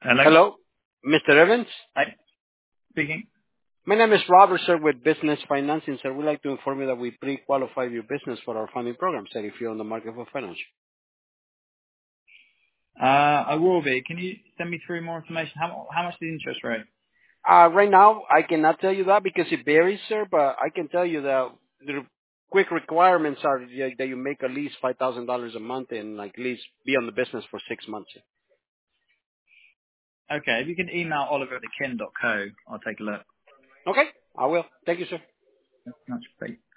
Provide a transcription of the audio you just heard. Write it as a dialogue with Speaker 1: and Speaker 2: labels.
Speaker 1: Hello?
Speaker 2: Hello, Mr. Evans.
Speaker 1: Hi, speaking.
Speaker 2: My name is Robert, sir, with Business Financing, sir. We'd like to inform you that we pre-qualify your business for our funding program, sir, if you're on the market for finance.
Speaker 1: I will be. Can you send me through more information? How much is the interest rate?
Speaker 2: Right now, I cannot tell you that because it varies, sir, but I can tell you that the quick requirements are that you make at least $5,000 a month and like, at least be on the business for 6 months. Sir.
Speaker 1: Okay, if you can email oliver@ken.co, I'll take a look.
Speaker 2: Okay, I will. Thank you, sir.
Speaker 1: That's much. Great.